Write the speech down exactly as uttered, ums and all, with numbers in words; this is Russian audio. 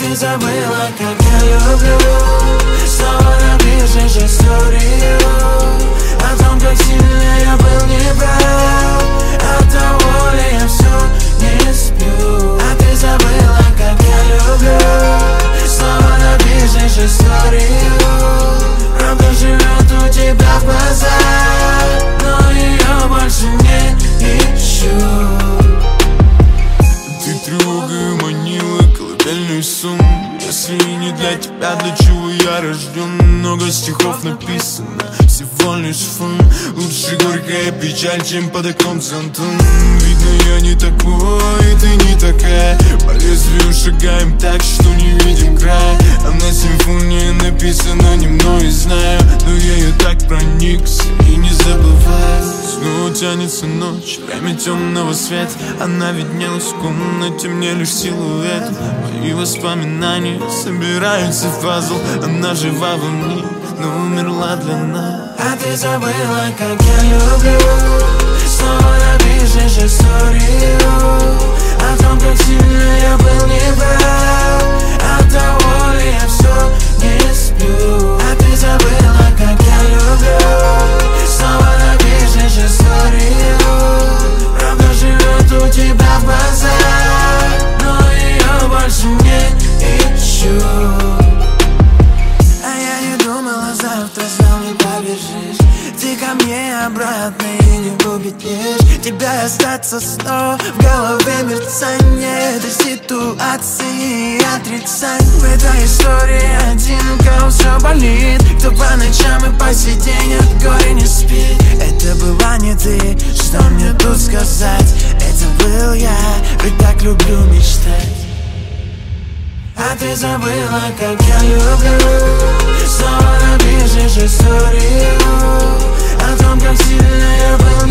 ты забыла, как я люблю. Снова напишешь историю о том, как сильно я был неправ. От того ли я все не сплю. А ты забыла, как я люблю. Снова напишешь историю. Правда живет у тебя в глазах, но ее больше не ищу. Ты тревогой манила колыбельный сон. Если не для тебя, для чего я рожден? Много стихов написано, всего лишь фон. Лучше горькая печаль, чем под окном Антон. Видно, я не такой, и ты не такая. По лезвию шагаем так, что не видим края. А на симфонии написано не мной, знаю, но я ее так проникся и не забываю. Снова тянется ночь, время темного света. Она виднелась в комнате, мне лишь силуэт. Мои воспоминания собираются в пазл. Она жива во мне, но умерла для нас. А ты забыла, как я люблю. Снова напишешь историю о том, как сильно я был неправ. От того ли я все не сплю. А ты забыла, как я люблю. Снова напишешь историю. Правда живет у тебя в глазах, но ее больше не ищу. А я не думала, завтра знал, не побежишь. Ты ко мне обратно и не убедишь. Тебя остаться снова в голове мерцание этой ситуации и отрицание. В этой истории один, у кого все болит, кто по ночам и по сей день от горя не спит. Это была не ты, что мне тут сказать? Это был я, ведь так люблю мечтать. А ты забыла, как я люблю. Снова напишешь историю о том, как сильно я был